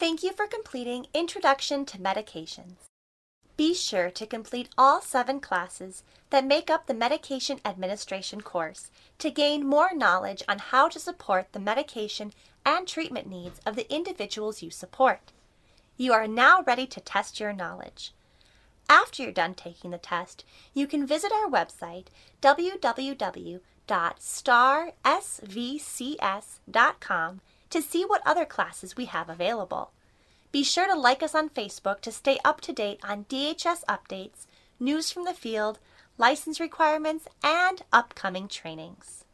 Thank you for completing Introduction to Medications. Be sure to complete all 7 classes that make up the Medication Administration course to gain more knowledge on how to support the medication and treatment needs of the individuals you support. You are now ready to test your knowledge. After you're done taking the test, you can visit our website www.starsvcs.com to see what other classes we have available. Be sure to like us on Facebook to stay up to date on DHS updates, news from the field, license requirements, and upcoming trainings.